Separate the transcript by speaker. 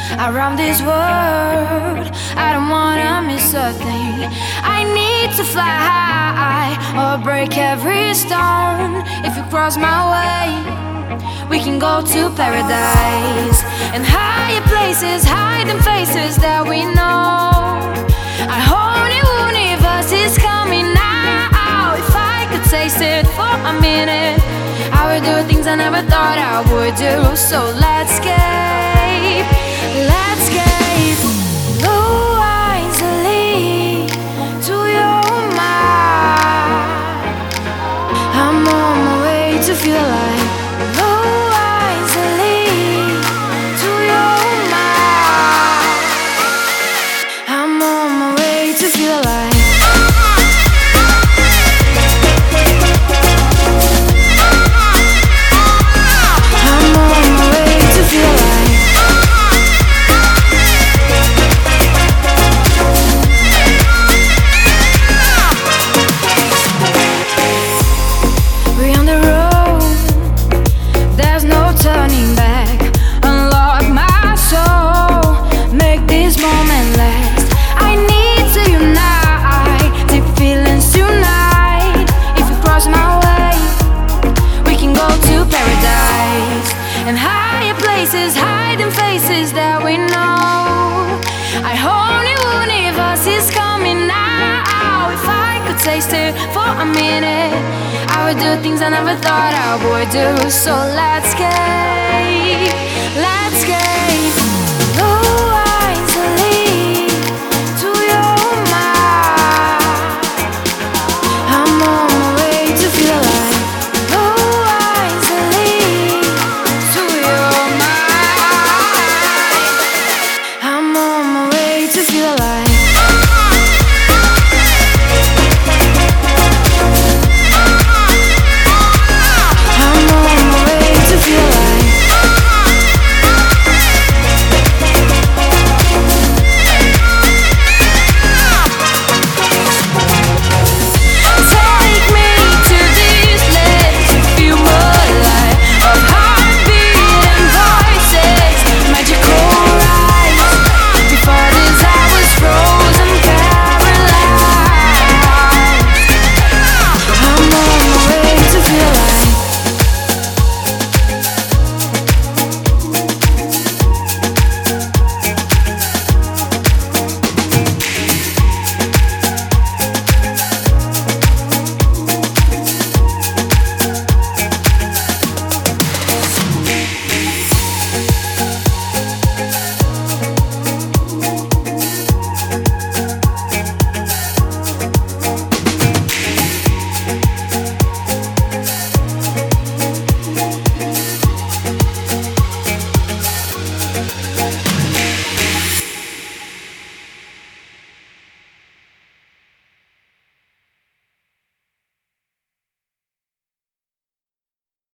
Speaker 1: around this world. I don't wanna miss a thing. I need to fly high or break every stone. If you cross my way, we can go to paradise and higher places, hiding faces that we know. Our whole new universe is coming now. If I could taste it for a minute, I would do things I never thought I would do. So let's escape, let's escape. Blue eyes lead to your mind. I'm on my way to feel like blue eyes lead to your mind. I'm on my way to feel like. Turning back, unlock my soul, make this moment last. I need to unite, deep feelings tonight. If you cross my way, we can go to paradise and higher places, hiding faces that we know. Our whole new universe is coming now. If I could taste it for a minute, I would do things I never thought I would do. So let's escape.